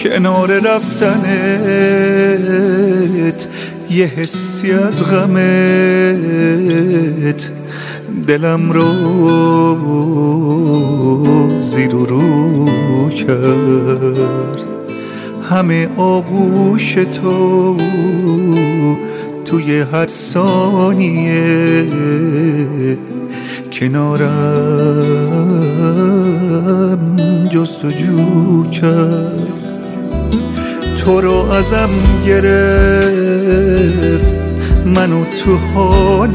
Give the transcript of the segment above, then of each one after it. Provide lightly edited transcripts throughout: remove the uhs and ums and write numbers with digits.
کنار رفتنت یه حسی از غمت دلم رو زیر و رو کرد. همه آغوش تو توی هر ثانیه کنارم جستجو کرد. تو رو ازم گرفت منو تو حال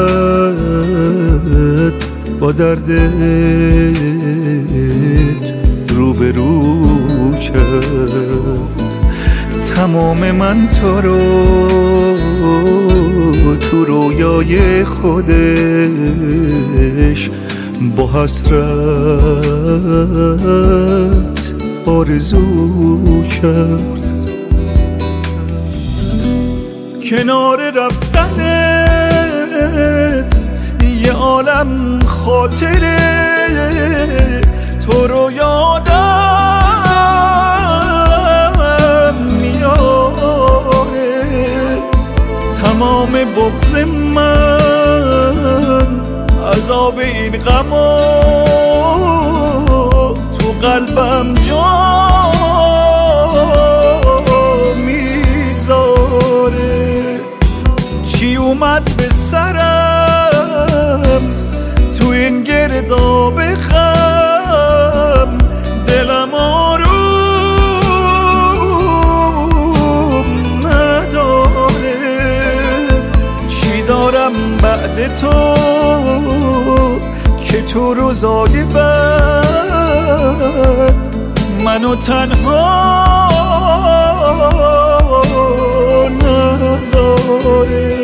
بد با دردت روبرو کرد. تمام من تو رو تو رویای خودش با حسرت آرزو کرد. کنار رفتنت یه عالم خاطره تو رو یادم میاره. تمام بغض من عذاب این غمو تو قلبم جا میذاره. چی اومد به سرم تو این گرداب غم دلم آروم نداره. چی دارم بعد تو که تو روزای بعد منو تنها نذاره.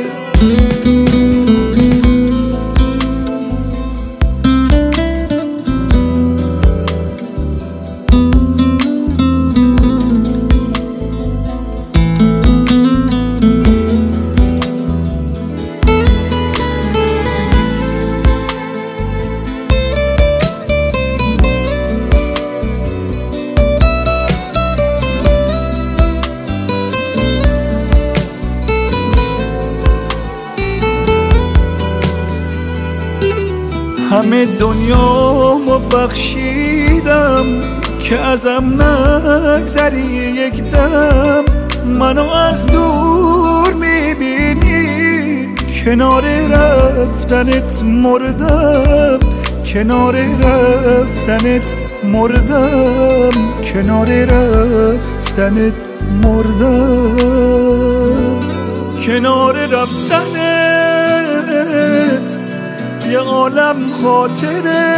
همه دنیامو بخشیدم که ازم نگذری یک دم. منو از دور میبینی کنار رفتنت مردم. کنار رفتنت مردم. کنار رفتنت مردم. کنار رفتنت یه عالم خاطره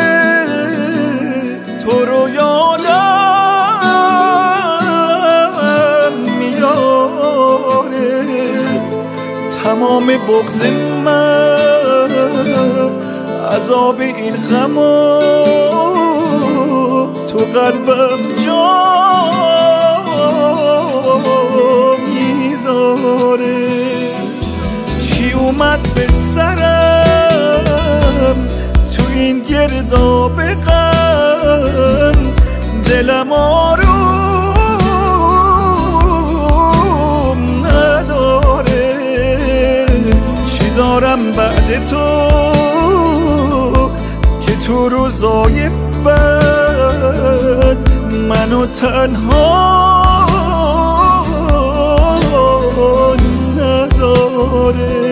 تو رو یادم میاره. تمام بغض من عذاب این غمو تو قلبم جا میذاره. چی اومد به سرم تو این گرداب غم دلم آروم نداره. چی دارم بعد تو که تو روزای بعد منو تنها نذاره.